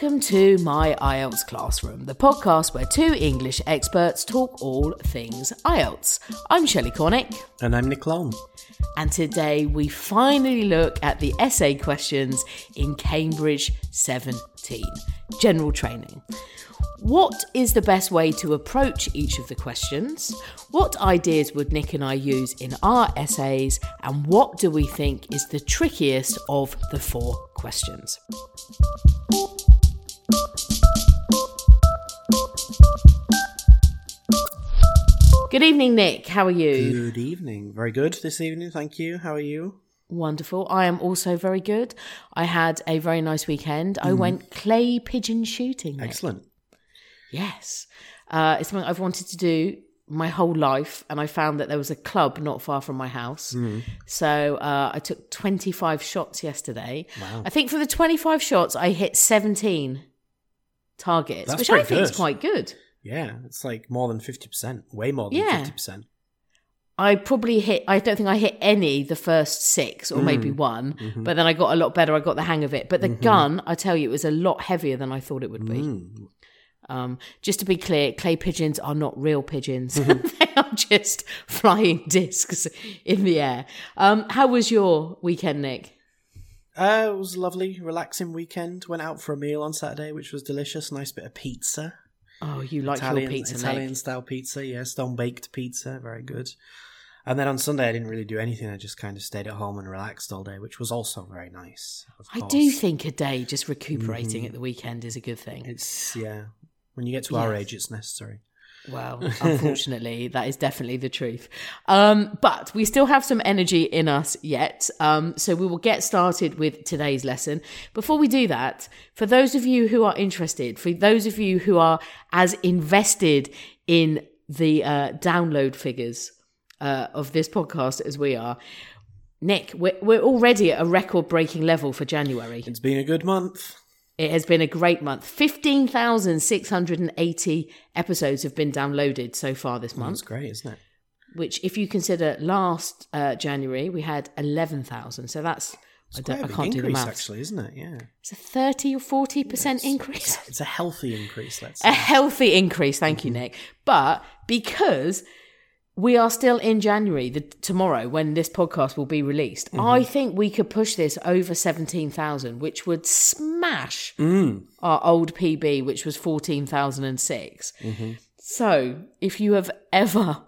Welcome to My IELTS Classroom, the podcast where two English experts talk all things IELTS. I'm Shelley Cornick. And I'm Nick Long. And today we finally look at the essay questions in Cambridge 17, general training. What is the best way to approach each of the questions? What ideas would Nick and I use in our essays? And what do we think is the trickiest of the four questions? Good evening, Nick. How are you? Good evening. Very good this evening, thank you. How are you? Wonderful. I am also very good. I had a very nice weekend. I went clay pigeon shooting, Nick. Excellent. Yes. It's something I've wanted to do my whole life, and I found that there was a club not far from my house. So I took 25 shots yesterday. Wow. I think for the 25 shots, I hit 17 targets, That's which pretty I think is good. quite good. Yeah, it's like more than 50%. Way more than Yeah. 50%. I don't think I hit any the first six or maybe one, but then I got a lot better. I got the hang of it. But the gun, I tell you, it was a lot heavier than I thought it would be. Just to be clear, clay pigeons are not real pigeons. They are just flying discs in the air. How was your weekend, Nick? It was a lovely, relaxing weekend. Went out for a meal on Saturday, which was delicious. Nice bit of pizza. Oh, you like your pizza, Nick. Italian-style pizza, yeah. Stone-baked pizza, very good. And then on Sunday, I didn't really do anything. I just kind of stayed at home and relaxed all day, which was also very nice. I do think a day just recuperating at the weekend is a good thing. It's, yeah. When you get to our age, it's necessary. Well, unfortunately, that is definitely the truth. But we still have some energy in us yet. So we will get started with today's lesson. Before we do that, for those of you who are interested, for those of you who are as invested in the download figures of this podcast as we are, Nick, we're already at a record-breaking level for January. It's been a good month. It has been a great month. 15,680 episodes have been downloaded so far this month. That's great, isn't it? Which, if you consider last January, we had 11,000. So that's, I can't do the maths. Actually, isn't it? Yeah. It's a 30 or 40% increase. It's a healthy increase, let's say. A healthy increase, thank you, Nick. But because we are still in January, tomorrow, when this podcast will be released, I think we could push this over 17,000, which would smash our old PB, which was 14,006. So if you have ever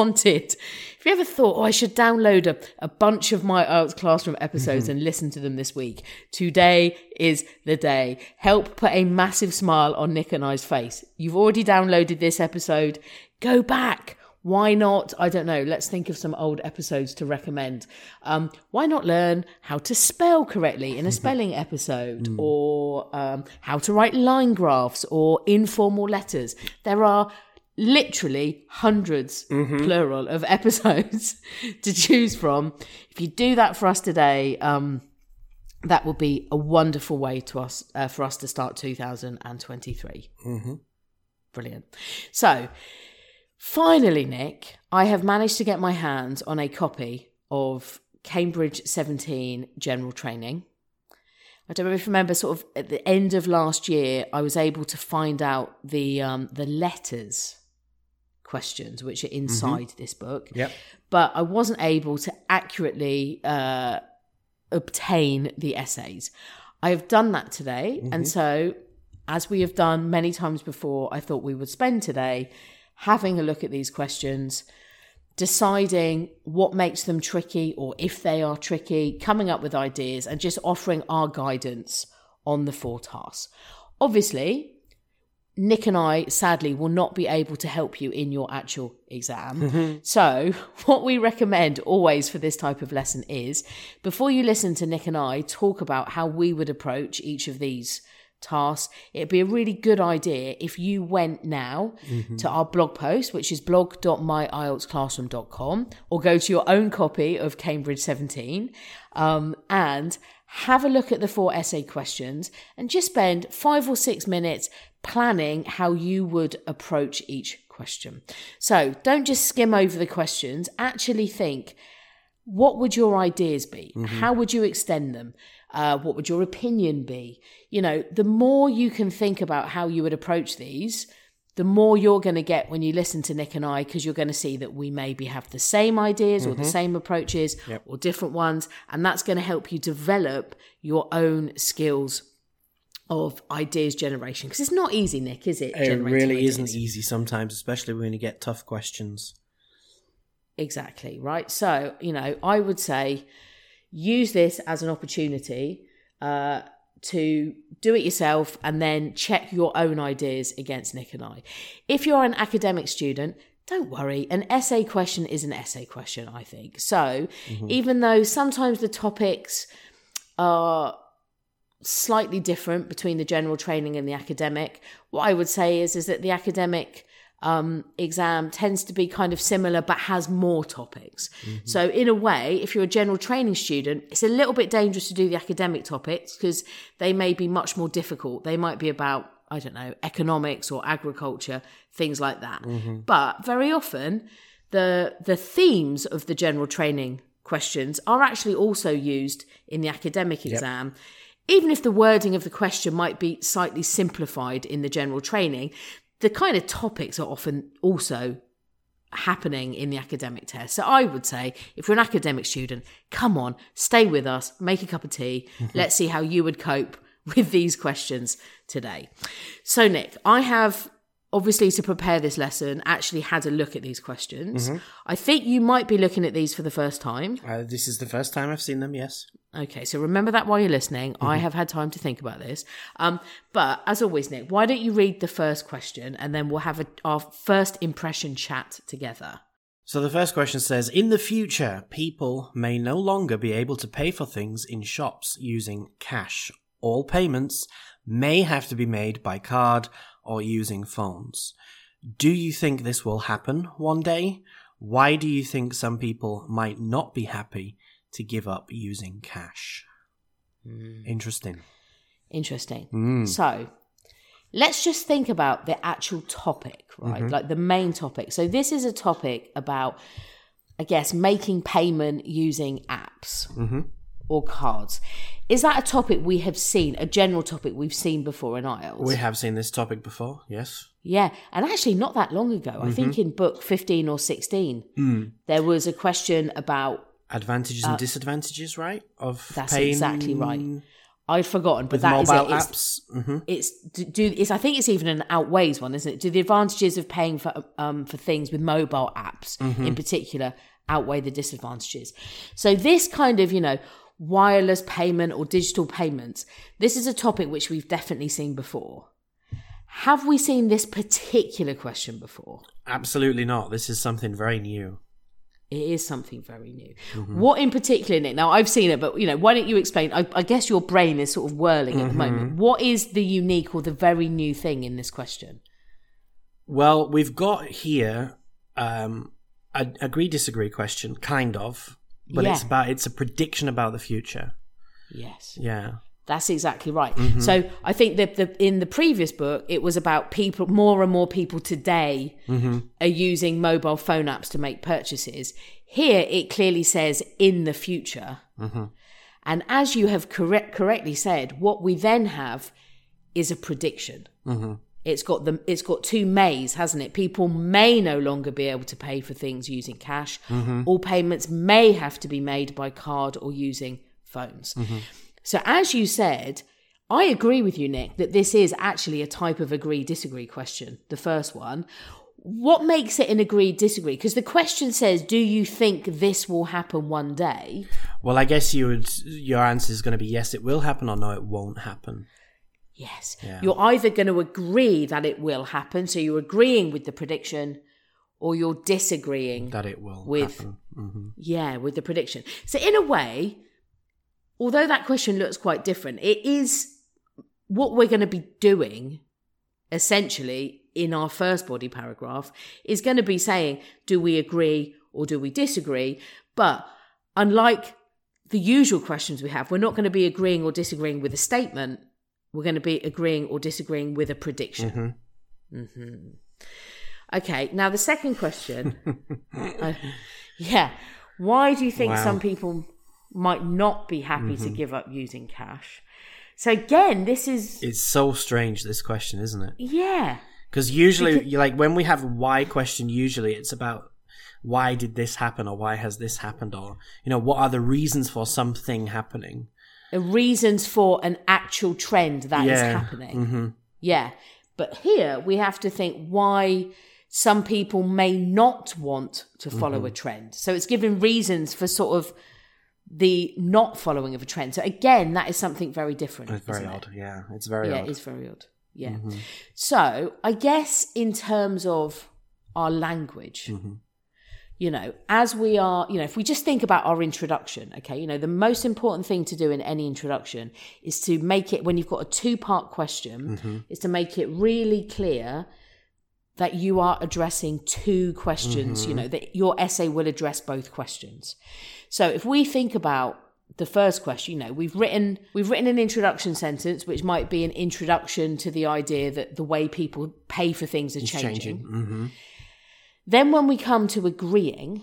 thought, I should download a bunch of my IELTS Classroom episodes and listen to them this week, today is the day. Help put a massive smile on Nick and I's face. You've already downloaded this episode. Go back. Why not? I don't know. Let's think of some old episodes to recommend. Why not learn how to spell correctly in a spelling episode, or how to write line graphs or informal letters? There are literally hundreds, plural, of episodes to choose from. If you do that for us today, that will be a wonderful way for us to start 2023. Brilliant. So, finally, Nick, I have managed to get my hands on a copy of Cambridge 17 General Training. I don't know if you remember, sort of at the end of last year, I was able to find out the letters questions, which are inside this book. Yep. But I wasn't able to accurately obtain the essays. I have done that today. And so, as we have done many times before, I thought we would spend today having a look at these questions, deciding what makes them tricky or if they are tricky, coming up with ideas and just offering our guidance on the four tasks. Obviously, Nick and I, sadly, will not be able to help you in your actual exam. So what we recommend always for this type of lesson is, before you listen to Nick and I talk about how we would approach each of these tasks, it'd be a really good idea if you went now to our blog post, which is blog.myieltsclassroom.com, or go to your own copy of Cambridge 17 and have a look at the four essay questions and just spend 5 or 6 minutes planning how you would approach each question. So don't just skim over the questions, actually think, what would your ideas be? How would you extend them? What would your opinion be? You know, the more you can think about how you would approach these, the more you're going to get when you listen to Nick and I, because you're going to see that we maybe have the same ideas or the same approaches or different ones. And that's going to help you develop your own skills of ideas generation. Because it's not easy, Nick, is it? It really isn't easy sometimes, especially when you get tough questions. Exactly, right? So, you know, I would say use this as an opportunity to do it yourself and then check your own ideas against Nick and I. If you're an academic student, don't worry. An essay question is an essay question, I think. So even though sometimes the topics are slightly different between the general training and the academic, what I would say is that the academic exam tends to be kind of similar but has more topics. So in a way, if you're a general training student, it's a little bit dangerous to do the academic topics because they may be much more difficult. They might be about, I don't know, economics or agriculture, things like that. But very often the themes of the general training questions are actually also used in the academic exam. Even if the wording of the question might be slightly simplified in the general training, the kind of topics are often also happening in the academic test. So I would say, if you're an academic student, come on, stay with us, make a cup of tea. Let's see how you would cope with these questions today. So Nick, I have, obviously to prepare this lesson, actually had a look at these questions. I think you might be looking at these for the first time. This is the first time I've seen them, yes. Okay, so remember that while you're listening. I have had time to think about this. But as always, Nick, why don't you read the first question and then we'll have our first impression chat together. So the first question says, in the future, people may no longer be able to pay for things in shops using cash. All payments may have to be made by card or using phones. Do you think this will happen one day? Why do you think some people might not be happy to give up using cash? Interesting. So let's just think about the actual topic, right? Like the main topic. So this is a topic about, I guess, making payment using apps or cards. Is that a topic we have seen, a general topic we've seen before in IELTS? We have seen this topic before, yes. Yeah, and actually not that long ago. I think in book 15 or 16, there was a question about advantages and disadvantages, right? Of that's paying exactly right. I'd forgotten, but with that is mobile it. apps. It's I think it's even an outweighs one, isn't it? Do the advantages of paying for things with mobile apps in particular outweigh the disadvantages? So this kind of, you know, wireless payment or digital payments, this is a topic which we've definitely seen before. Have we seen this particular question before? Absolutely not. This is something very new. It is something very new. What in particular, Nick? Now, I've seen it, but, you know, why don't you explain? I guess your brain is sort of whirling at the moment. What is the unique or the very new thing in this question? Well, we've got here a agree-disagree question, kind of, but it's a prediction about the future. Yes. Yeah. That's exactly right. So I think that in the previous book, it was about people, more and more people today are using mobile phone apps to make purchases. Here, it clearly says in the future. And as you have correctly said, what we then have is a prediction. It's got two mays, hasn't it? People may no longer be able to pay for things using cash. All payments may have to be made by card or using phones. So as you said, I agree with you, Nick, that this is actually a type of agree-disagree question, the first one. What makes it an agree-disagree? Because the question says, do you think this will happen one day? Well, I guess your answer is going to be yes, it will happen, or no, it won't happen. Yes. Yeah. You're either going to agree that it will happen, so you're agreeing with the prediction, or you're disagreeing that it will happen. Yeah, with the prediction. So in a way, although that question looks quite different, it is what we're going to be doing, essentially, in our first body paragraph, is going to be saying, do we agree or do we disagree? But unlike the usual questions we have, we're not going to be agreeing or disagreeing with a statement. We're going to be agreeing or disagreeing with a prediction. Okay, now the second question. Why do you think Wow. some people might not be happy to give up using cash? So again, this is... It's so strange, this question, isn't it? Yeah. Because usually, when we have a why question, usually it's about why did this happen, or why has this happened, or, what are the reasons for something happening? Reasons for an actual trend that is happening. Mm-hmm. Yeah. But here we have to think why some people may not want to follow a trend. So it's giving reasons for sort of the not following of a trend. So again, that is something very different. It's very odd. Yeah, it's very odd. Yeah, it is very odd. Yeah. So I guess in terms of our language, as we are, if we just think about our introduction, okay, the most important thing to do in any introduction is to make it, when you've got a 2-part question, is to make it really clear that you are addressing 2 questions, that your essay will address both questions. So if we think about the first question, we've written an introduction sentence, which might be an introduction to the idea that the way people pay for things is changing. Mm-hmm. Then when we come to agreeing,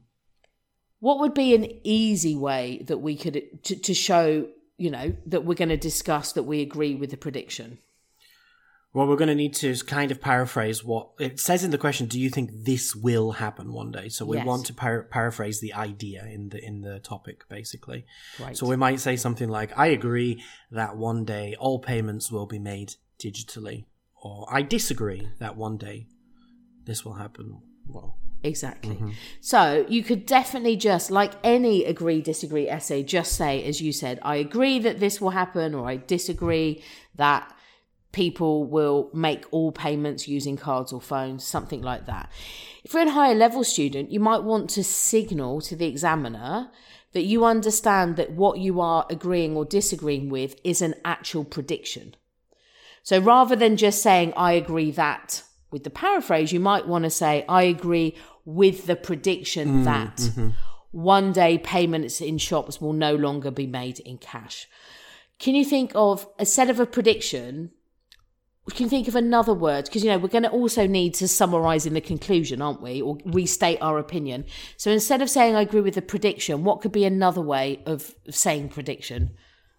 what would be an easy way that we could to show, that we're going to discuss that we agree with the prediction? Well, we're going to need to kind of paraphrase what it says in the question. Do you think this will happen one day? So we want to paraphrase the idea in the topic, basically. Right. So we might say something like, I agree that one day all payments will be made digitally. Or I disagree that one day this will happen. Well, exactly. So you could definitely just, like any agree, disagree essay, just say, as you said, I agree that this will happen, or I disagree that people will make all payments using cards or phones, something like that. If you're a higher level student, you might want to signal to the examiner that you understand that what you are agreeing or disagreeing with is an actual prediction. So rather than just saying, I agree that, with the paraphrase, you might want to say, I agree with the prediction that one day payments in shops will no longer be made in cash. Can you think of, instead of a prediction, can you think of another word? Because, we're going to also need to summarise in the conclusion, aren't we? Or restate our opinion. So instead of saying I agree with the prediction, what could be another way of saying prediction?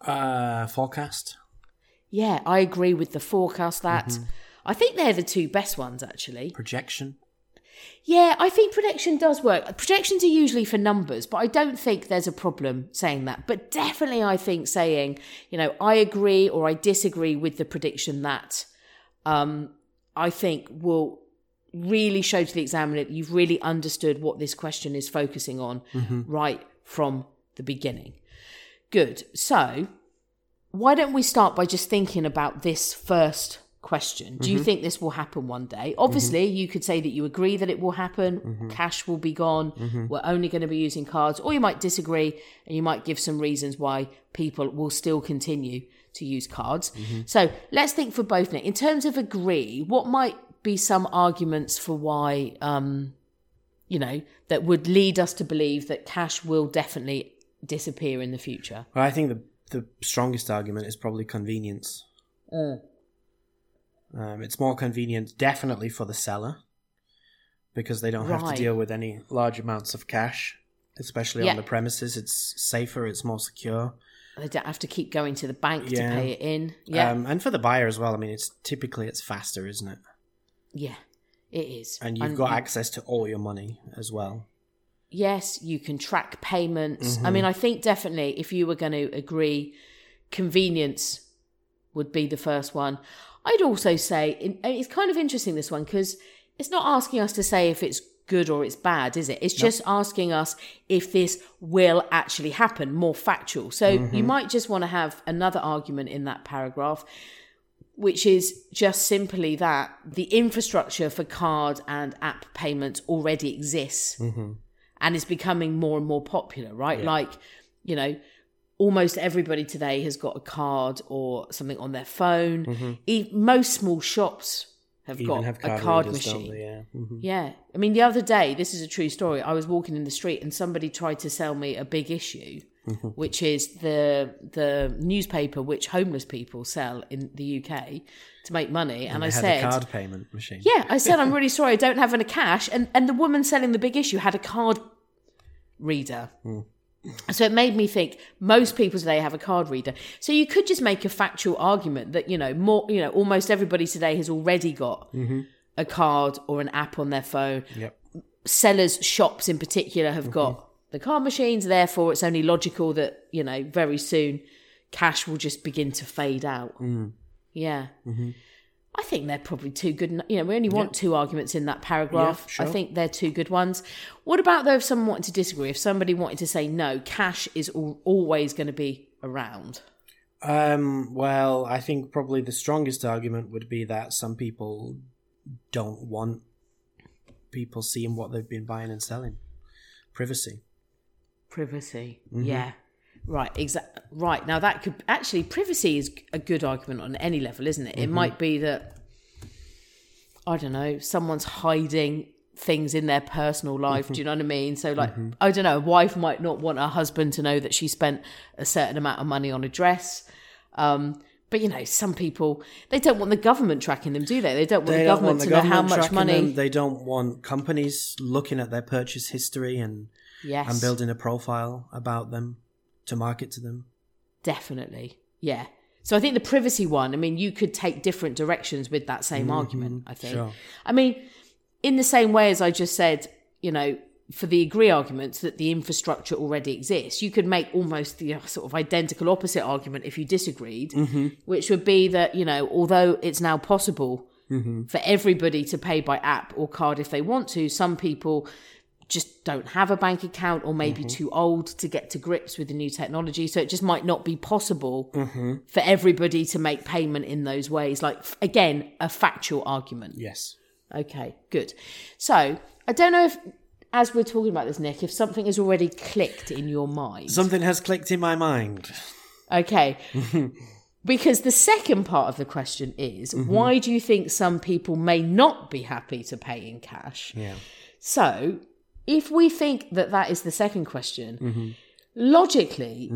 Forecast. Yeah, I agree with the forecast that. I think they're the 2 best ones, actually. Projection. Yeah, I think projection does work. Projections are usually for numbers, but I don't think there's a problem saying that. But definitely I think saying, I agree or I disagree with the prediction that, I think will really show to the examiner that you've really understood what this question is focusing on right from the beginning. Good. So why don't we start by just thinking about this first question? Do you think this will happen one day? Obviously, you could say that you agree that it will happen. Cash will be gone. We're only going to be using cards. Or you might disagree and you might give some reasons why people will still continue to use cards. So let's think for both. In terms of agree, what might be some arguments for why, that would lead us to believe that cash will definitely disappear in the future? Well, I think the strongest argument is probably convenience. It's more convenient, definitely, for the seller, because they don't have to deal with any large amounts of cash, especially on the premises. It's safer, it's more secure. They don't have to keep going to the bank to pay it in. Yeah, and for the buyer as well. I mean, it's faster, isn't it? Yeah, it is. And you've got access to all your money as well. Yes, you can track payments. I mean, I think definitely if you were going to agree, convenience would be the first one. I'd also say, it's kind of interesting, this one, because it's not asking us to say if it's good or it's bad, is it? It's just asking us if this will actually happen, more factual. So you might just want to have another argument in that paragraph, which is just simply that the infrastructure for card and app payments already exists and is becoming more and more popular, right? Yeah. Like, almost everybody today has got a card or something on their phone. Most small shops have got a card machine. Yeah. I mean, the other day, this is a true story. I was walking in the street and somebody tried to sell me a Big Issue, which is the newspaper which homeless people sell in the UK to make money. And I said, a card payment machine. Yeah, I said, I'm really sorry, I don't have any cash. And the woman selling the Big Issue had a card reader. So it made me think most people today have a card reader. So you could just make a factual argument that, almost everybody today has already got a card or an app on their phone. Yep. Sellers, shops in particular, have got the card machines. Therefore, it's only logical that, very soon cash will just begin to fade out. Yeah. I think they're probably two good. We only want two arguments in that paragraph. Yeah, sure. I think they're two good ones. What about though if someone wanted to disagree? If somebody wanted to say no, cash is always going to be around. Well, I think probably the strongest argument would be that some people don't want people seeing what they've been buying and selling. Privacy. Yeah. Right, exactly. Right, now that could actually, privacy is a good argument on any level, isn't it? It might be that, I don't know, someone's hiding things in their personal life. Do you know what I mean? So, like, I don't know, a wife might not want her husband to know that she spent a certain amount of money on a dress. But, some people, they don't want the government tracking them, do they? They don't want the government to know how much money. They don't want companies looking at their purchase history and building a profile about them to market to them. Definitely. Yeah. So I think the privacy one, you could take different directions with that same argument, I think. Sure. In the same way as I just said, for the agree arguments that the infrastructure already exists, you could make almost the sort of identical opposite argument if you disagreed, which would be that, although it's now possible for everybody to pay by app or card if they want to, some people just don't have a bank account or maybe too old to get to grips with the new technology. So it just might not be possible for everybody to make payment in those ways. Like, again, a factual argument. Yes. Okay, good. So I don't know if, as we're talking about this, Nick, if something has already clicked in your mind. Something has clicked in my mind. Okay. Because the second part of the question is, why do you think some people may not be happy to pay in cash? Yeah. So if we think that that is the second question, logically,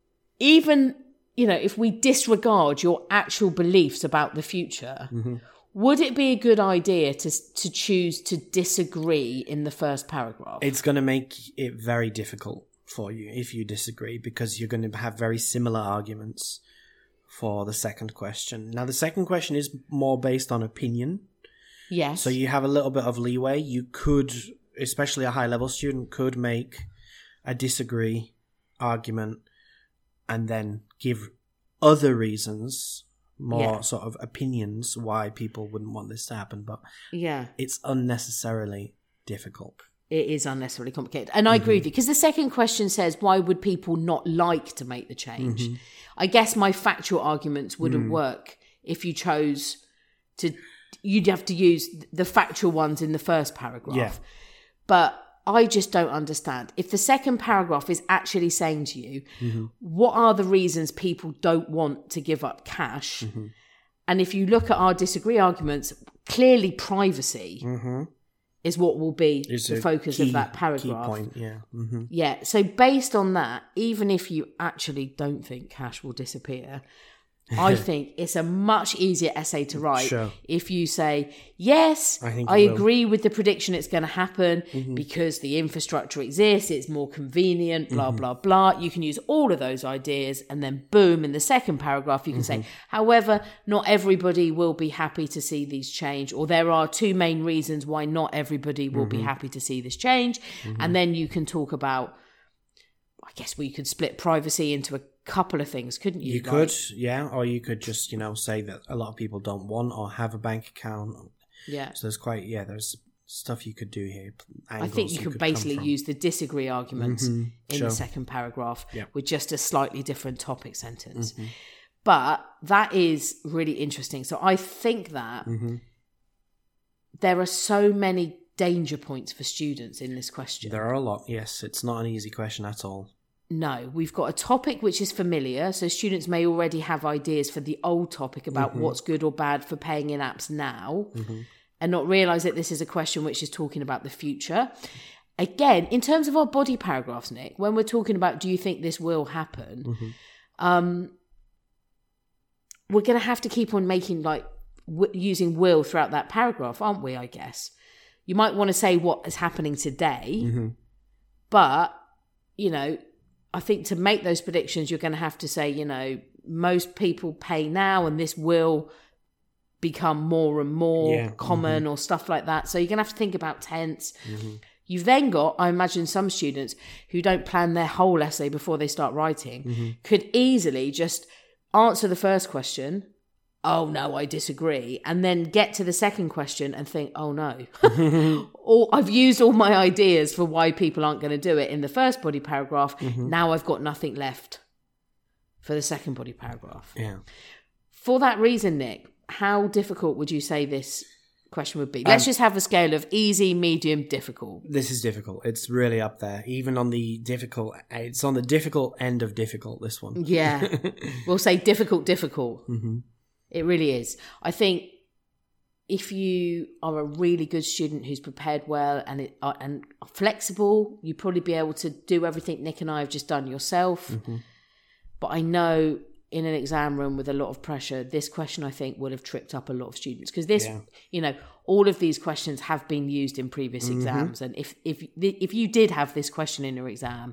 even, if we disregard your actual beliefs about the future, would it be a good idea to choose to disagree in the first paragraph? It's going to make it very difficult for you if you disagree, because you're going to have very similar arguments for the second question. Now, the second question is more based on opinion. Yes. So you have a little bit of leeway. You could, especially a high-level student, could make a disagree argument and then give other reasons, more sort of opinions why people wouldn't want this to happen. But it's unnecessarily difficult. It is unnecessarily complicated. And I agree with you, because the second question says, why would people not like to make the change? I guess my factual arguments wouldn't work if you chose to... You'd have to use the factual ones in the first paragraph. Yeah. But I just don't understand. If the second paragraph is actually saying to you, what are the reasons people don't want to give up cash? And if you look at our disagree arguments, clearly privacy is what will be the focus of that paragraph. Key point, yeah. Yeah, so based on that, even if you actually don't think cash will disappear, I think it's a much easier essay to write if you say, yes, I agree with the prediction it's going to happen because the infrastructure exists, it's more convenient, blah, blah, blah. You can use all of those ideas, and then boom, in the second paragraph you can say, however, not everybody will be happy to see these change, or there are two main reasons why not everybody will be happy to see this change. And then you can talk about, I guess we could split privacy into a couple of things, couldn't you? You could, yeah, or you could just, say that a lot of people don't want or have a bank account. Yeah. So there's stuff you could do here. I think you could basically use the disagree arguments in the second paragraph with just a slightly different topic sentence. But that is really interesting. So I think that there are so many danger points for students in this question. There are a lot, yes. It's not an easy question at all. No, we've got a topic which is familiar, so students may already have ideas for the old topic about what's good or bad for paying in apps now, and not realise that this is a question which is talking about the future. Again, in terms of our body paragraphs, Nick, when we're talking about do you think this will happen, we're going to have to keep on making, using will throughout that paragraph, aren't we, I guess? You might want to say what is happening today, but you know, I think to make those predictions, you're going to have to say, you know, most people pay now and this will become more and more common or stuff like that. So you're going to have to think about tense. You've then got, I imagine, some students who don't plan their whole essay before they start writing could easily just answer the first question, oh no, I disagree, and then get to the second question and think, oh no, or I've used all my ideas for why people aren't going to do it in the first body paragraph. Now I've got nothing left for the second body paragraph. For that reason, Nick, how difficult would you say this question would be? Let's just have a scale of easy, medium, difficult. This is difficult. It's really up there. Even on the difficult, it's on the difficult end of difficult, this one. Yeah. We'll say difficult. It really is. I think if you are a really good student who's prepared well and flexible, you'd probably be able to do everything Nick and I have just done yourself. But I know in an exam room with a lot of pressure, this question, I think, would have tripped up a lot of students. Because this, you know, all of these questions have been used in previous exams. And if you did have this question in your exam,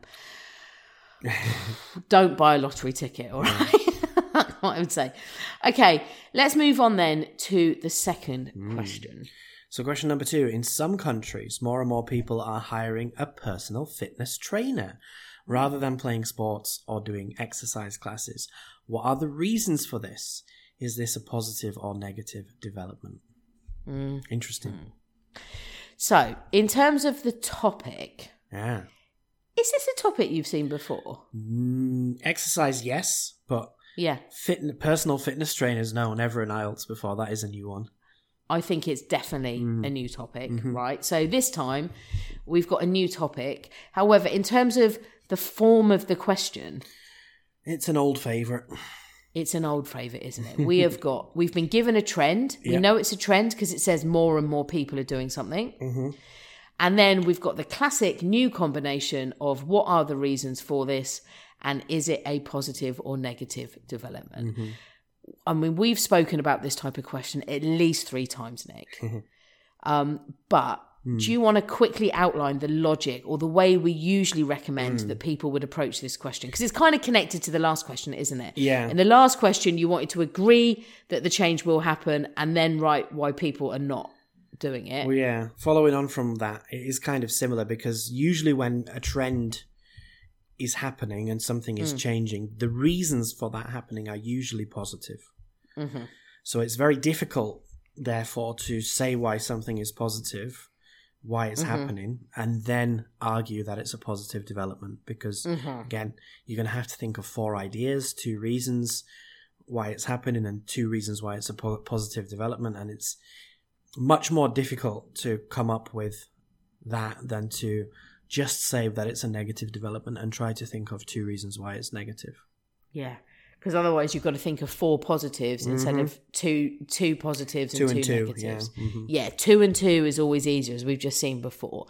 don't buy a lottery ticket, all right? That's what I would say. Okay, let's move on then to the second question. So question number 2. In some countries, more and more people are hiring a personal fitness trainer rather than playing sports or doing exercise classes. What are the reasons for this? Is this a positive or negative development? Interesting. So, in terms of the topic, is this a topic you've seen before? Exercise, yes, but personal fitness trainers, no, never an IELTS before. That is a new one. I think it's definitely a new topic, right? So this time, we've got a new topic. However, in terms of the form of the question, it's an old favourite. It's an old favourite, isn't it? We've been given a trend. We know it's a trend because it says more and more people are doing something. And then we've got the classic new combination of what are the reasons for this and is it a positive or negative development? I mean, we've spoken about this type of question at least 3 times, Nick. But do you want to quickly outline the logic or the way we usually recommend that people would approach this question? Because it's kind of connected to the last question, isn't it? Yeah. In the last question, you wanted to agree that the change will happen and then write why people are not doing it. Well, yeah. Following on from that, it is kind of similar because usually when a trend is happening and something is changing, the reasons for that happening are usually positive. So it's very difficult, therefore, to say why something is positive, why it's happening, and then argue that it's a positive development because, again, you're going to have to think of 4 ideas, 2 reasons why it's happening and 2 reasons why it's a positive development, and it's much more difficult to come up with that than to just say that it's a negative development and try to think of 2 reasons why it's negative. Yeah, because otherwise you've got to think of 4 positives instead of two positives and 2 negatives. Yeah, 2 and 2 is always easier, as we've just seen before.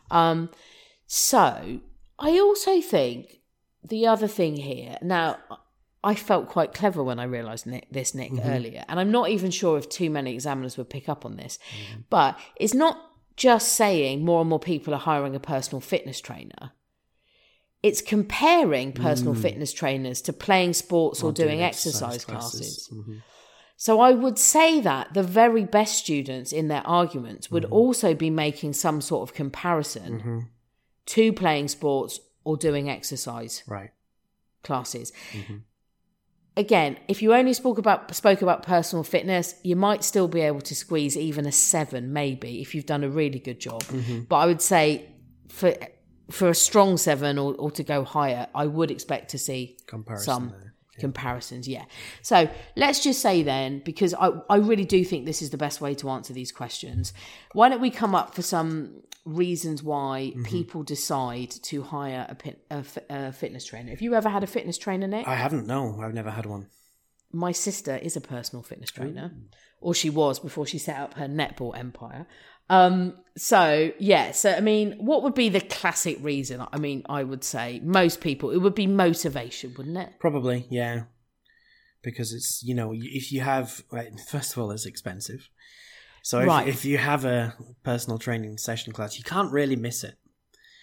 So I also think the other thing here, now I felt quite clever when I realised this, Nick, earlier, and I'm not even sure if too many examiners would pick up on this, but it's not just saying more and more people are hiring a personal fitness trainer. It's comparing personal fitness trainers to playing sports or doing exercise classes. So I would say that the very best students in their arguments would also be making some sort of comparison to playing sports or doing exercise classes. Again, if you only spoke about personal fitness, you might still be able to squeeze even a 7, maybe, if you've done a really good job. But I would say for a strong 7 or to go higher, I would expect to see some comparisons. Yeah. So let's just say then, because I really do think this is the best way to answer these questions, why don't we come up for some reasons why people decide to hire a fitness trainer? Have you ever had a fitness trainer, Nick? I haven't, no. I've never had one. My sister is a personal fitness trainer, or she was before she set up her netball empire. So I mean, what would be the classic reason? I mean, I would say most people, it would be motivation, wouldn't it? Probably, yeah. Because it's, if you have, first of all, it's expensive. So if you have a personal training session class, you can't really miss it.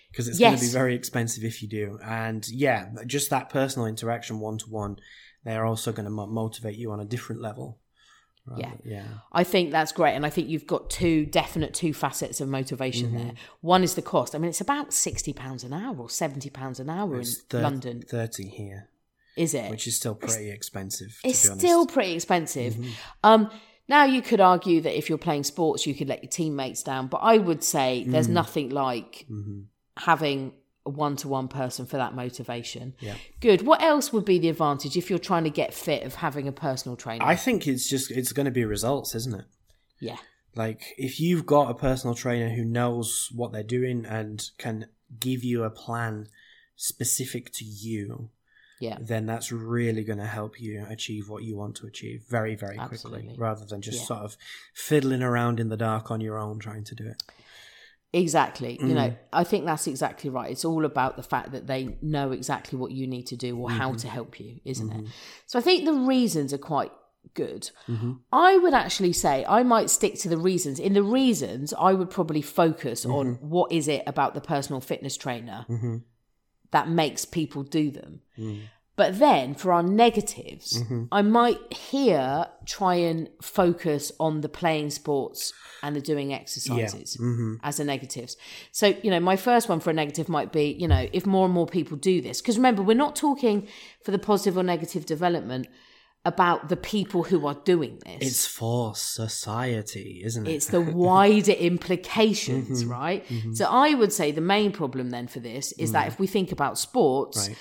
because it's going to be very expensive if you do. And yeah, just that personal interaction one-to-one, they're also going to motivate you on a different level. Yeah. I think that's great. And I think you've got two facets of motivation there. One is the cost. I mean, it's about £60 an hour or £70 an hour in London. 30 here. Is it? Which is still pretty expensive, It's still pretty expensive. Now, you could argue that if you're playing sports, you could let your teammates down. But I would say there's nothing like having a one-to-one person for that motivation. Yeah. Good. What else would be the advantage if you're trying to get fit of having a personal trainer? I think it's going to be results, isn't it? Yeah. Like, if you've got a personal trainer who knows what they're doing and can give you a plan specific to you, then that's really going to help you achieve what you want to achieve very, very quickly, rather than just sort of fiddling around in the dark on your own trying to do it. Exactly. You know, I think that's exactly right. It's all about the fact that they know exactly what you need to do or how to help you, isn't it? So I think the reasons are quite good. I would actually say I might stick to the reasons. In the reasons, I would probably focus on what is it about the personal fitness trainer that makes people do them. But then for our negatives, I might here try and focus on the playing sports and the doing exercises as a negatives. So, you know, my first one for a negative might be, you know, if more and more people do this, because remember, we're not talking for the positive or negative development about the people who are doing this. It's for society, isn't it? It's the wider implications, right? So I would say the main problem then for this is that if we think about sports,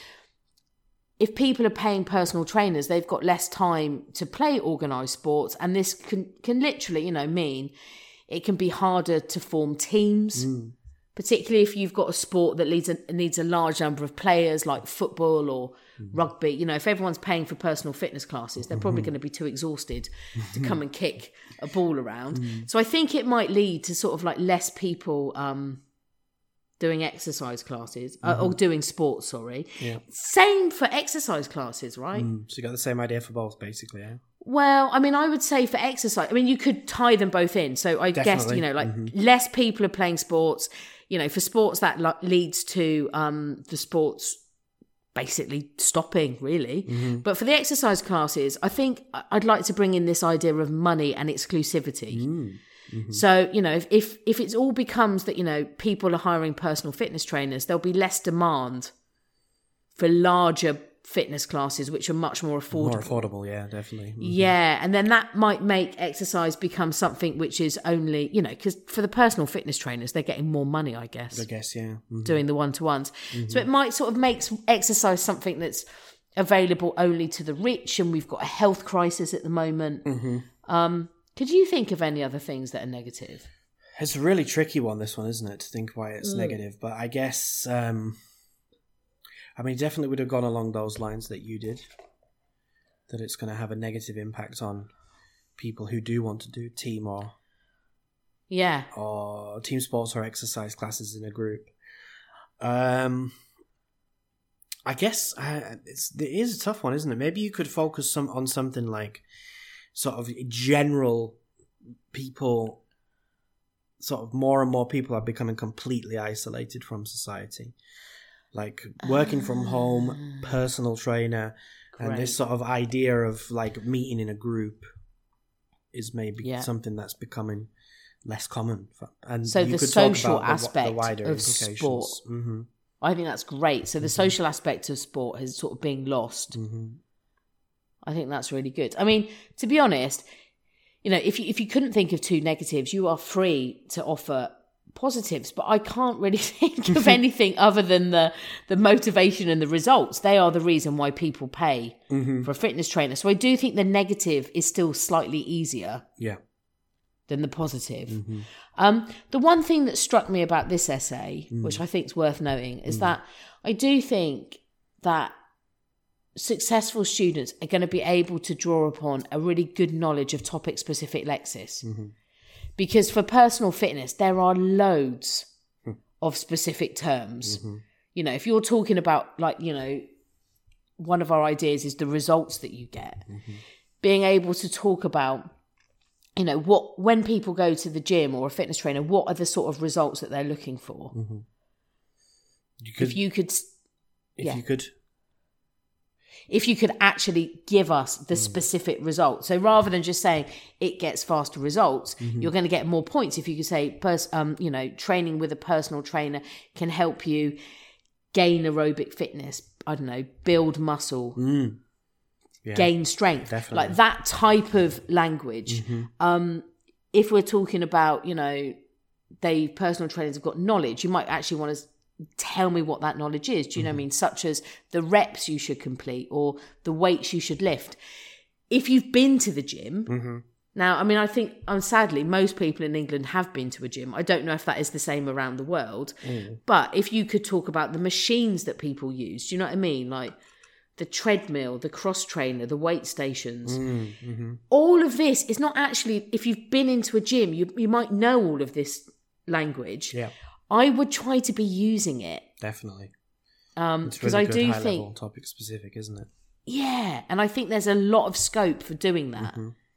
if people are paying personal trainers, they've got less time to play organised sports, and this can literally, you know, mean it can be harder to form teams, particularly if you've got a sport that needs a large number of players, like football or rugby. You know, if everyone's paying for personal fitness classes, they're probably going to be too exhausted to come and kick a ball around. So I think it might lead to sort of like less people doing exercise classes or doing sports, sorry. Yeah. Same for exercise classes, right? So you got the same idea for both, basically, yeah? Well, I mean, I would say for exercise, I mean, you could tie them both in. So I guess, you know, like less people are playing sports. You know, for sports that leads to the sports basically stopping, really. But for the exercise classes, I think I'd like to bring in this idea of money and exclusivity. So, you know, if it all becomes that, you know, people are hiring personal fitness trainers, there'll be less demand for larger fitness classes, which are much more affordable. More affordable, yeah, definitely. Yeah, and then that might make exercise become something which is only, you know, because for the personal fitness trainers, they're getting more money, I guess. Yeah. Doing the one-to-ones. So it might sort of make exercise something that's available only to the rich, and we've got a health crisis at the moment. Could you think of any other things that are negative? It's a really tricky one, this one, isn't it, to think why it's negative. But I guess, I mean, definitely would have gone along those lines that you did, that it's going to have a negative impact on people who do want to do team or team sports or exercise classes in a group. I guess it is a tough one, isn't it? Maybe you could focus on something like sort of general people, sort of more and more people are becoming completely isolated from society. Like working from home, personal trainer, and this sort of idea of like meeting in a group is maybe something that's becoming less common. And so you the could social talk about aspect the wider of implications. sport, I think that's great. So the social aspect of sport has sort of been lost. I think that's really good. I mean, to be honest, you know, if you couldn't think of two negatives, you are free to offer positives, but I can't really think of anything other than the motivation and the results. They are the reason why people pay for a fitness trainer. So I do think the negative is still slightly easier than the positive. The one thing that struck me about this essay, which I think is worth noting, is that I do think that successful students are going to be able to draw upon a really good knowledge of topic-specific lexis. Because for personal fitness, there are loads of specific terms. You know, if you're talking about, like, you know, one of our ideas is the results that you get. Being able to talk about, you know, when people go to the gym or a fitness trainer, what are the sort of results that they're looking for? If you could actually give us the specific result. So rather than just saying it gets faster results, you're going to get more points. If you could say, training with a personal trainer can help you gain aerobic fitness, I don't know, build muscle, gain strength, definitely. like that type of language. If we're talking about, personal trainers have got knowledge, you might actually want to tell me what that knowledge is. Do you know what I mean? Such as the reps you should complete or the weights you should lift. If you've been to the gym, now, I mean, I think, sadly, most people in England have been to a gym. I don't know if that is the same around the world. But if you could talk about the machines that people use, do you know what I mean? Like the treadmill, the cross trainer, the weight stations. All of this is not actually, if you've been into a gym, you might know all of this language. Yeah. I would try to be using it. Definitely. Because I do think topic specific, isn't it? Yeah, and I think there's a lot of scope for doing that.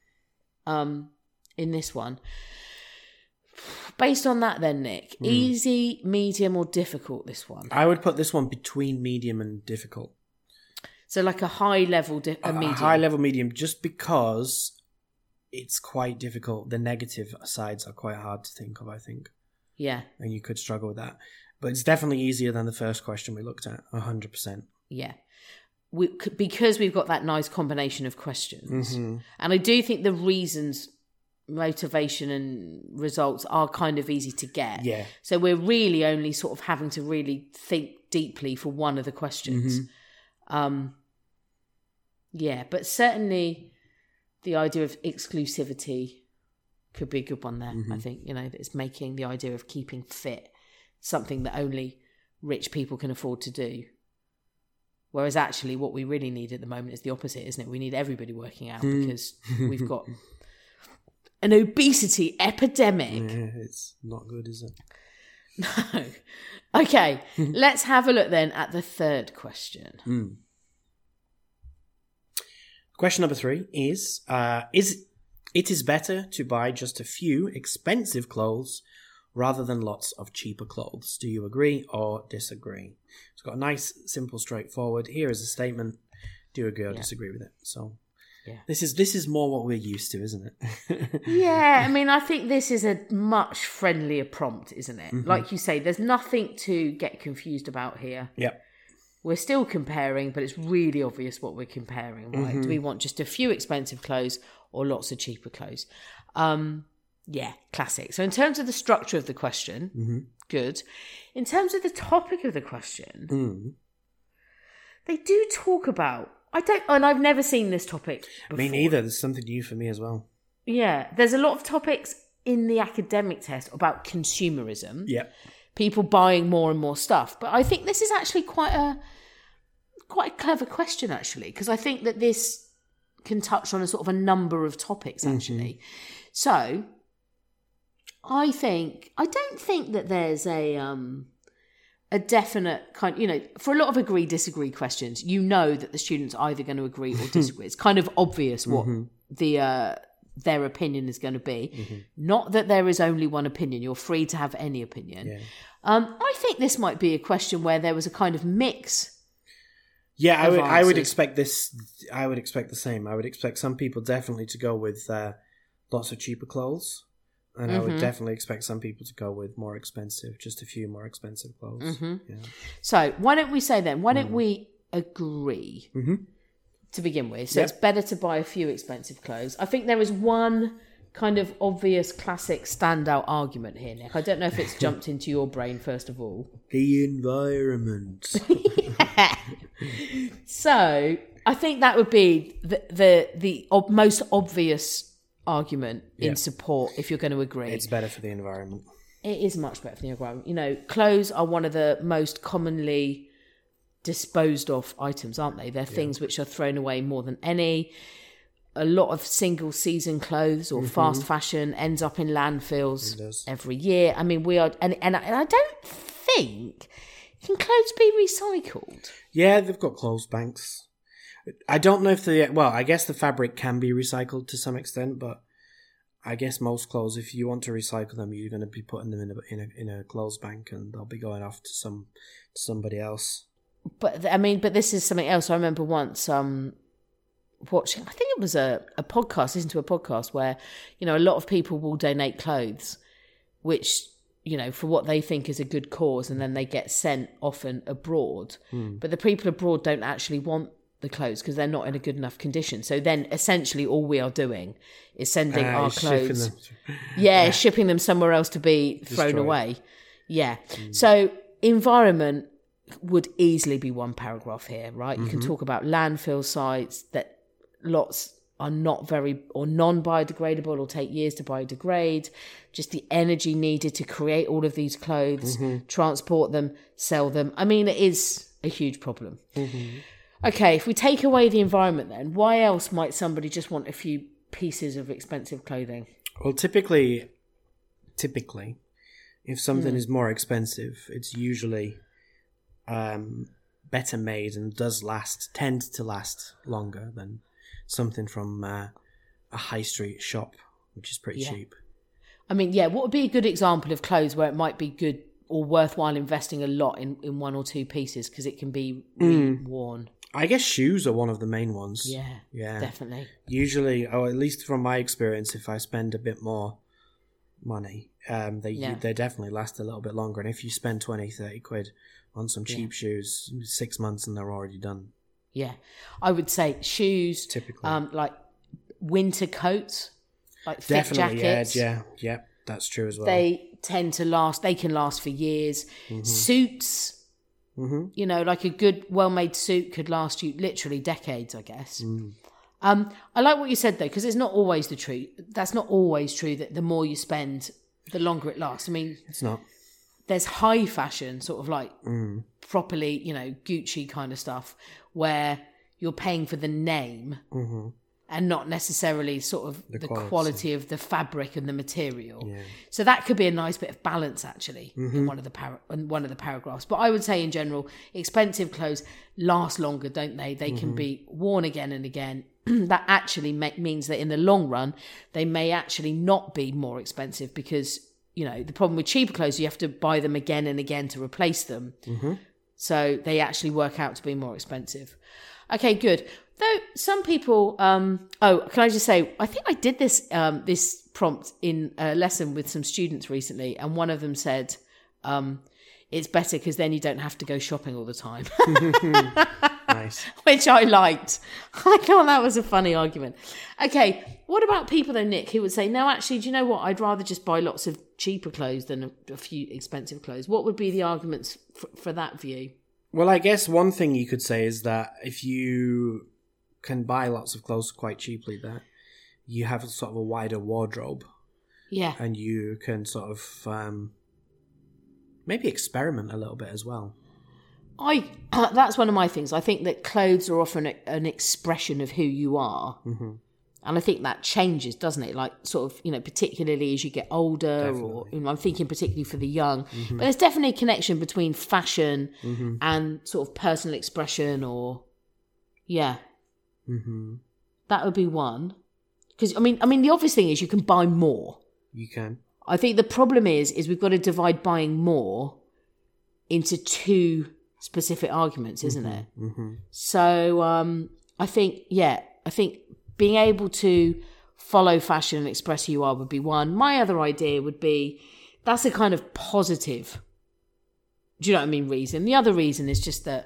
In this one. Based on that then, Nick, easy, medium or difficult, this one? I would put this one between medium and difficult. So like a high level medium. A high level medium, just because it's quite difficult. The negative sides are quite hard to think of, I think. Yeah. And you could struggle with that. But it's definitely easier than the first question we looked at, 100%. Yeah. Because we've got that nice combination of questions. And I do think the reasons, motivation and results are kind of easy to get. Yeah. So we're really only sort of having to really think deeply for one of the questions. Yeah, but certainly the idea of exclusivity could be a good one there. I think, that it's making the idea of keeping fit something that only rich people can afford to do. Whereas actually what we really need at the moment is the opposite, isn't it? We need everybody working out because we've got an obesity epidemic. Yeah, it's not good, is it? No. Okay, let's have a look then at the third question. Question number 3 is it is better to buy just a few expensive clothes rather than lots of cheaper clothes. Do you agree or disagree? It's got a nice, simple, straightforward. Here is a statement. Do you agree or disagree with it? So this is more what we're used to, isn't it? Yeah, I mean, I think this is a much friendlier prompt, isn't it? Like you say, there's nothing to get confused about here. Yep. We're still comparing, but it's really obvious what we're comparing, right? Do we want just a few expensive clothes or lots of cheaper clothes? Yeah, classic. So in terms of the structure of the question, good. In terms of the topic of the question, they do talk about, and I've never seen this topic before. Me neither. There's something new for me as well. Yeah, there's a lot of topics in the academic test about consumerism. Yeah. People buying more and more stuff. But I think this is actually quite a clever question, actually, because I think that this can touch on a sort of a number of topics, actually. So I don't think that there's a definite kind, for a lot of agree, disagree questions, that the student's either going to agree or disagree. It's kind of obvious what their opinion is going to be. Not that there is only one opinion. You're free to have any opinion. Yeah. I think this might be a question where there was a kind of mix. Yeah, I would expect this. I would expect the same. I would expect some people definitely to go with lots of cheaper clothes. And I would definitely expect some people to go with more expensive, just a few more expensive clothes. Yeah. So why don't we say then, why don't we agree to begin with? So it's better to buy a few expensive clothes. I think there is one kind of obvious classic standout argument here, Nick. I don't know if it's jumped into your brain first of all. The environment. Yeah. So I think that would be the most obvious argument in support if you're going to agree. It's better for the environment. It is much better for the environment. Clothes are one of the most commonly disposed of items, aren't they? They're things which are thrown away more than any. A lot of single season clothes or fast fashion ends up in landfills every year. I mean, we are, and I don't think, can clothes be recycled? Yeah, they've got clothes banks. I don't know if I guess the fabric can be recycled to some extent, but I guess most clothes, if you want to recycle them, you're going to be putting them in a clothes bank, and they'll be going off to somebody else. But this is something else. I remember once watching, I think it was a podcast, listening to a podcast where, a lot of people will donate clothes, which, for what they think is a good cause, and then they get sent often abroad. But the people abroad don't actually want the clothes because they're not in a good enough condition. So then essentially all we are doing is sending our clothes, shipping them somewhere else to be thrown away. Yeah. So environment would easily be one paragraph here, right? You can talk about landfill sites that lots are not very or non-biodegradable or take years to biodegrade, just the energy needed to create all of these clothes, transport them, sell them. It is a huge problem. Okay, if we take away the environment then, why else might somebody just want a few pieces of expensive clothing? Well, typically, if something is more expensive, it's usually better made and tends to last longer than something from a high street shop, which is pretty cheap. What would be a good example of clothes where it might be good or worthwhile investing a lot in one or two pieces because it can be worn? I guess shoes are one of the main ones. Yeah, definitely. Usually, or at least from my experience, if I spend a bit more money, they definitely last a little bit longer. And if you spend 20-30 quid on some cheap shoes, 6 months and they're already done. Yeah, I would say shoes, typically, like winter coats, like thick definitely, jackets. Yeah, that's true as well. They tend to last. They can last for years. Suits. Like a good, well-made suit could last you literally decades, I guess. I like what you said, though, because it's not always the truth. That's not always true that the more you spend, the longer it lasts. It's not. There's high fashion, sort of like properly, Gucci kind of stuff, where you're paying for the name and not necessarily sort of the quality of the fabric and the material. Yeah. So that could be a nice bit of balance, actually, in one of the paragraphs. But I would say, in general, expensive clothes last longer, don't they? They can be worn again and again. That actually means that in the long run, they may actually not be more expensive because, the problem with cheaper clothes, you have to buy them again and again to replace them. So they actually work out to be more expensive. Okay, good. Though some people, can I just say, I think I did this this prompt in a lesson with some students recently, and one of them said, it's better because then you don't have to go shopping all the time. Nice. Which I liked. I thought that was a funny argument. Okay, what about people though, Nick, who would say, no, actually, do you know what? I'd rather just buy lots of cheaper clothes than a few expensive clothes. What would be the arguments for that view? Well, I guess one thing you could say is that if you can buy lots of clothes quite cheaply, that you have sort of a wider wardrobe. Yeah. And you can sort of maybe experiment a little bit as well. That's one of my things. I think that clothes are often an expression of who you are. And I think that changes, doesn't it? Like sort of, particularly as you get older, definitely. Or I'm thinking particularly for the young. But there's definitely a connection between fashion and sort of personal expression or, that would be one. Because, I mean, the obvious thing is you can buy more. You can. I think the problem is we've got to divide buying more into two specific arguments, isn't it? So I think being able to follow fashion and express who you are would be one. My other idea would be that's a kind of positive, do you know what I mean, reason. The other reason is just that,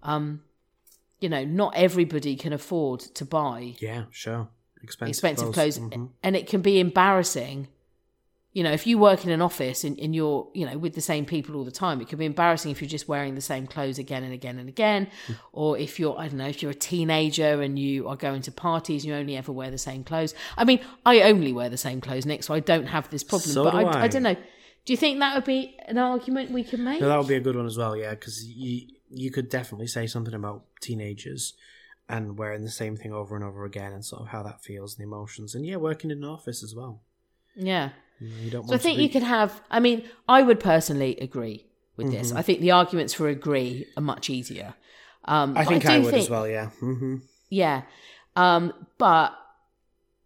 not everybody can afford to buy expensive clothes. And it can be embarrassing. If you work in an office and you're, with the same people all the time, it can be embarrassing if you're just wearing the same clothes again and again and again. Or if you're, if you're a teenager and you are going to parties and you only ever wear the same clothes. I mean, I only wear the same clothes, Nick, so I don't have this problem. So but do I don't know. Do you think that would be an argument we can make? No, that would be a good one as well, yeah, because you could definitely say something about teenagers and wearing the same thing over and over again and sort of how that feels and the emotions. And, working in an office as well. Yeah. So I think you could have, I would personally agree with this. I think the arguments for agree are much easier. I think I would as well, yeah. Yeah. But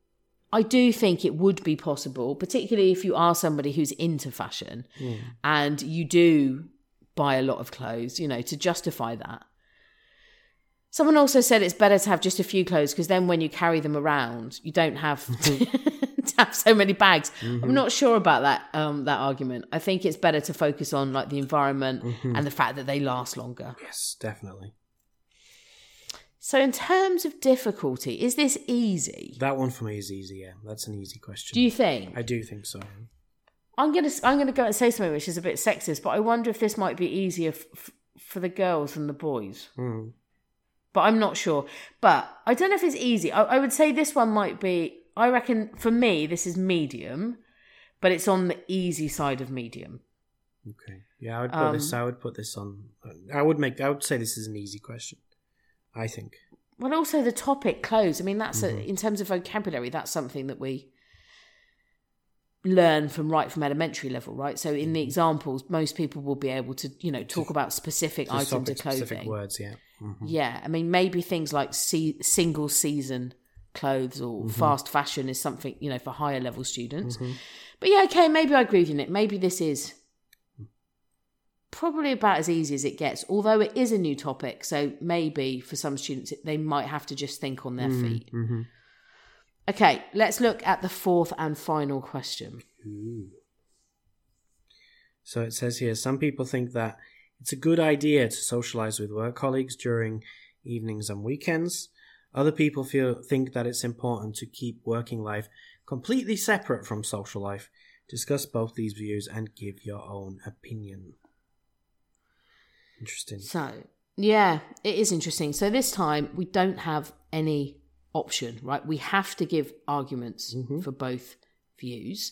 I do think it would be possible, particularly if you are somebody who's into fashion and you do buy a lot of clothes, you know, to justify that. Someone also said it's better to have just a few clothes because then when you carry them around, you don't have to have so many bags. I'm not sure about that that argument. I think it's better to focus on like the environment and the fact that they last longer. Yes, definitely. So in terms of difficulty, is this easy? That one for me is easy, yeah. That's an easy question. Do you think? I do think so. I'm gonna go and say something which is a bit sexist, but I wonder if this might be easier for the girls than the boys. But I'm not sure. But I don't know if it's easy. I would say this one might be, I reckon for me, this is medium, but it's on the easy side of medium. Okay. Yeah, I would put this on. I would say this is an easy question, I think. Well, also the topic, clothes. I mean, that's in terms of vocabulary, that's something that we learn from elementary level, right? So in the examples, most people will be able to, you know, talk about specific items of clothing. Specific words, yeah. Yeah, I mean, maybe things like single season clothes or fast fashion is something, you know, for higher level students. But yeah, okay, maybe I agree with you, Nick. Maybe this is probably about as easy as it gets, although it is a new topic. So maybe for some students, they might have to just think on their feet. Okay, let's look at the fourth and final question. So it says here, some people think that it's a good idea to socialise with work colleagues during evenings and weekends. Other people think that it's important to keep working life completely separate from social life. Discuss both these views and give your own opinion. Interesting. So, yeah, it is interesting. So this time we don't have any option, right? We have to give arguments for both views.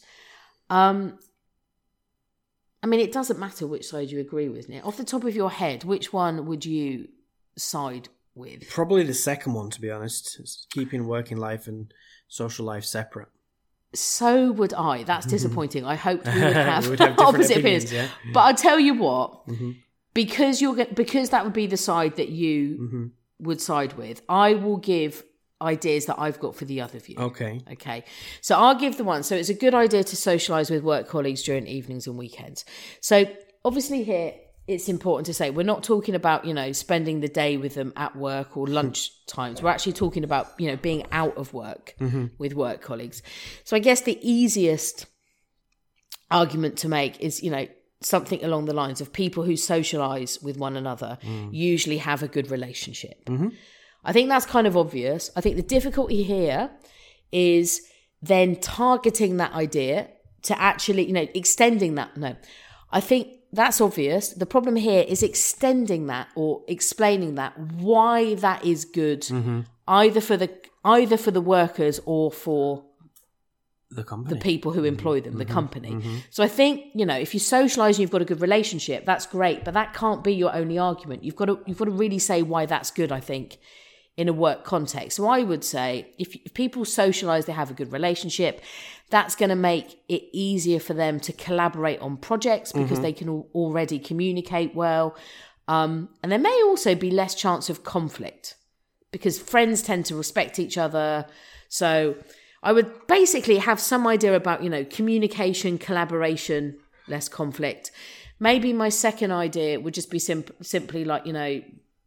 I mean, it doesn't matter which side you agree with, Nick. Off the top of your head, which one would you side with? Probably the second one, to be honest. It's keeping working life and social life separate. So would I. That's disappointing. I hoped we would have, have opposite opinions. Yeah? But I'll tell you what, because that would be the side that you would side with, I will give ideas that I've got for the other view. Okay. So I'll give the one. So it's a good idea to socialise with work colleagues during evenings and weekends. So obviously here, it's important to say we're not talking about, you know, spending the day with them at work or lunch times. We're actually talking about, you know, being out of work with work colleagues. So I guess the easiest argument to make is, you know, something along the lines of people who socialise with one another usually have a good relationship. I think that's kind of obvious. I think the difficulty here is then targeting that idea to actually, you know, extending that. No, I think that's obvious. The problem here is extending that or explaining that, why that is good, either for the workers or for the company, the people who employ them, the company. So I think, you know, if you socialise and you've got a good relationship, that's great, but that can't be your only argument. You've got to really say why that's good, I think, in a work context. So I would say if people socialise, they have a good relationship, that's going to make it easier for them to collaborate on projects because they can already communicate well. And there may also be less chance of conflict because friends tend to respect each other. So I would basically have some idea about, you know, communication, collaboration, less conflict. Maybe my second idea would just be simply like, you know,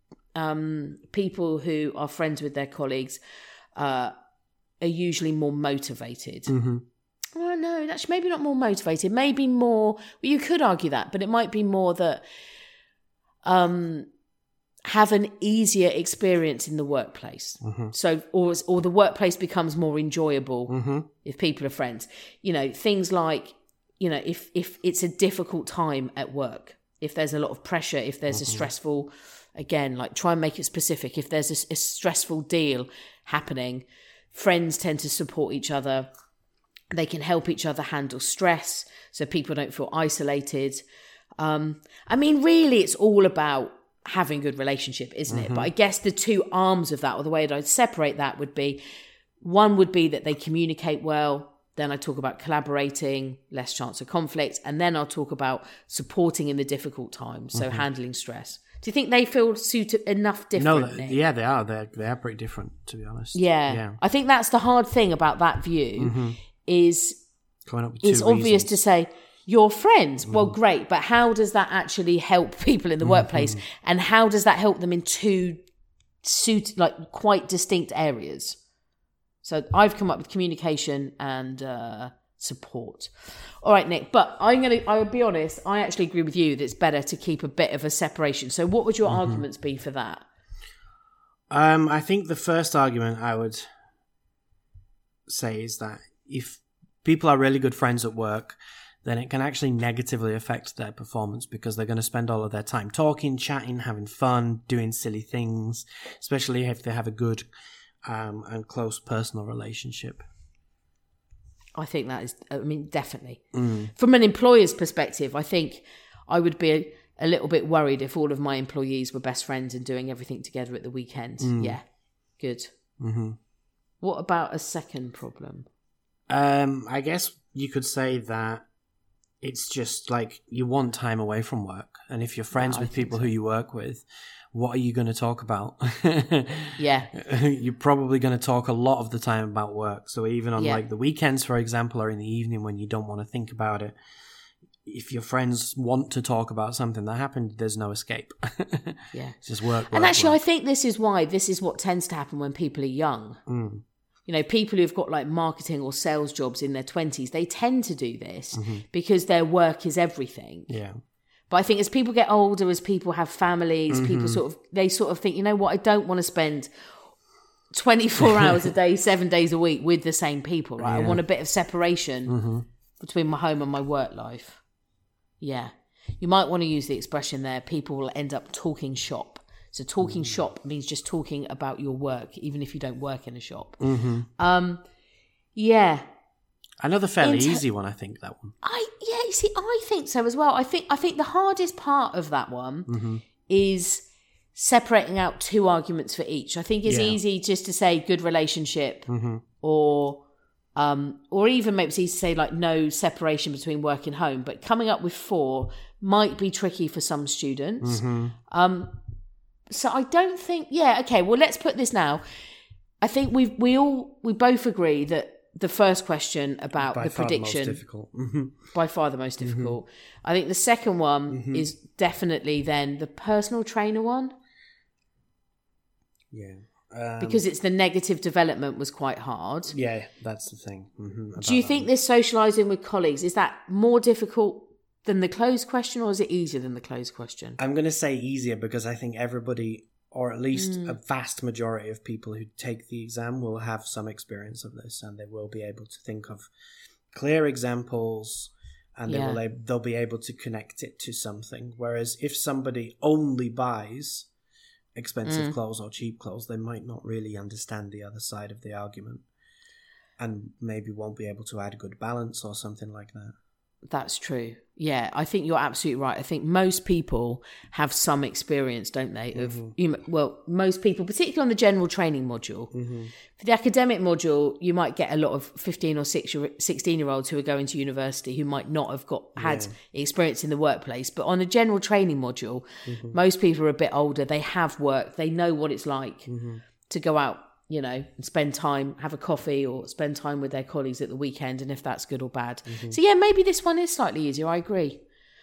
people who are friends with their colleagues are usually more motivated. Oh, no, that's maybe not more motivated. Maybe more, well, you could argue that, but it might be more that have an easier experience in the workplace. So, or the workplace becomes more enjoyable if people are friends. You know, things like, you know, if it's a difficult time at work, if there's a lot of pressure, if there's a stressful, again, like try and make it specific. If there's a stressful deal happening, friends tend to support each other. They can help each other handle stress so people don't feel isolated. I mean, really, it's all about having a good relationship, isn't it? But I guess the two arms of that, or the way that I'd separate that would be, one would be that they communicate well. Then I talk about collaborating, less chance of conflict. And then I'll talk about supporting in the difficult times, so handling stress. Do you think they feel enough differently? No, they are. They are pretty different, to be honest. Yeah. I think that's the hard thing about that view is coming up with it's obvious to say, you're friends. Well, great, but how does that actually help people in the workplace? And how does that help them in two quite distinct areas? So I've come up with communication and support. All right, Nick, but I will be honest, I actually agree with you that it's better to keep a bit of a separation. So what would your arguments be for that? I think the first argument I would say is that if people are really good friends at work, then it can actually negatively affect their performance because they're going to spend all of their time talking, chatting, having fun, doing silly things, especially if they have a good and close personal relationship. I think that is, definitely. From an employer's perspective, I think I would be a little bit worried if all of my employees were best friends and doing everything together at the weekend. Yeah, good. What about a second problem? I guess you could say that it's just like you want time away from work. And if you're friends with people who you work with, what are you going to talk about? Yeah. You're probably going to talk a lot of the time about work. So even on like the weekends, for example, or in the evening when you don't want to think about it, if your friends want to talk about something that happened, there's no escape. Yeah. It's just work. And actually, I think this is what tends to happen when people are young. You know, people who've got like marketing or sales jobs in their 20s, they tend to do this because their work is everything. Yeah. But I think as people get older, as people have families, people sort of think, you know what, I don't want to spend 24 hours a day, 7 days a week with the same people, right? Yeah. I want a bit of separation between my home and my work life. Yeah. You might want to use the expression there, people will end up talking shop. So talking shop means just talking about your work, even if you don't work in a shop. Yeah. Another fairly easy one, I think, that one. I think so as well. I think the hardest part of that one is separating out two arguments for each. I think it's easy just to say good relationship or even maybe it's easy to say like no separation between work and home, but coming up with 4 might be tricky for some students. So I don't think, okay, well, let's put this now. I think we both agree that the first question about the prediction, by far the most difficult. I think the second one is definitely then the personal trainer one. Yeah. Because it's the negative development was quite hard. Yeah, that's the thing. Do you think this socialising with colleagues, is that more difficult than the closed question, or is it easier than the closed question? I'm going to say easier because I think everybody, or at least a vast majority of people who take the exam will have some experience of this, and they will be able to think of clear examples, and they'll be able to connect it to something. Whereas if somebody only buys expensive clothes or cheap clothes, they might not really understand the other side of the argument, and maybe won't be able to add a good balance or something like that. That's true. Yeah, I think you're absolutely right. I think most people have some experience, don't they? Most people, particularly on the general training module. For the academic module, you might get a lot of 15 or 16-year-olds who are going to university who might not have had experience in the workplace. But on the general training module, most people are a bit older. They have worked. They know what it's like to go out, you know, and spend time, have a coffee or spend time with their colleagues at the weekend, and if that's good or bad. So yeah, maybe this one is slightly easier. I agree.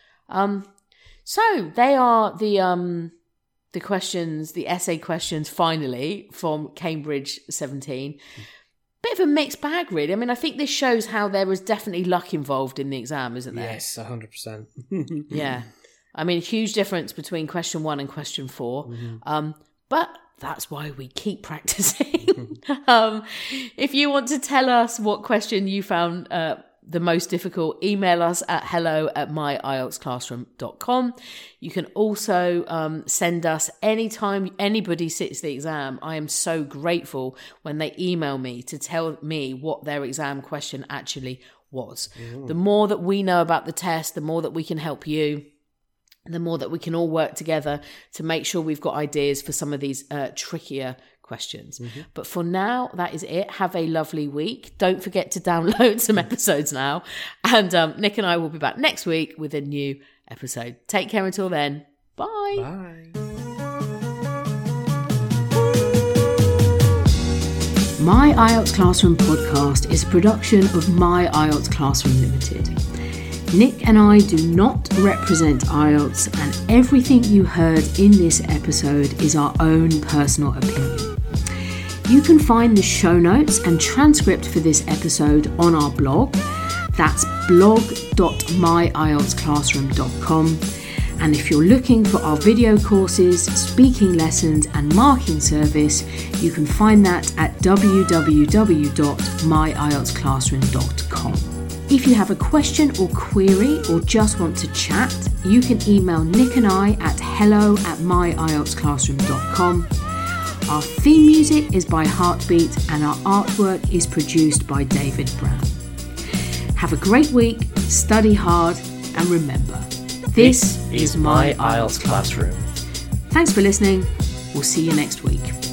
So they are the questions, the essay questions finally from Cambridge 17. Bit of a mixed bag, really. I mean, I think this shows how there was definitely luck involved in the exam, isn't there? Yes, 100%. Yeah. I mean, a huge difference between question 1 and question 4. But that's why we keep practicing. If you want to tell us what question you found the most difficult, email us at hello@myieltsclassroom.com. You can also send us anytime anybody sits the exam. I am so grateful when they email me to tell me what their exam question actually was. The more that we know about the test, the more that we can help you, the more that we can all work together to make sure we've got ideas for some of these trickier questions. But for now, that is it. Have a lovely week. Don't forget to download some episodes now. And Nick and I will be back next week with a new episode. Take care until then. Bye. Bye. My IELTS Classroom podcast is a production of My IELTS Classroom Limited. Nick and I do not represent IELTS, and everything you heard in this episode is our own personal opinion. You can find the show notes and transcript for this episode on our blog. That's blog.myieltsclassroom.com. And if you're looking for our video courses, speaking lessons and marking service, you can find that at www.myieltsclassroom.com. If you have a question or query or just want to chat, you can email Nick and I at hello@myieltsclassroom.com. Our theme music is by Heartbeat and our artwork is produced by David Brown. Have a great week, study hard, and remember, this is My IELTS Classroom. Thanks for listening. We'll see you next week.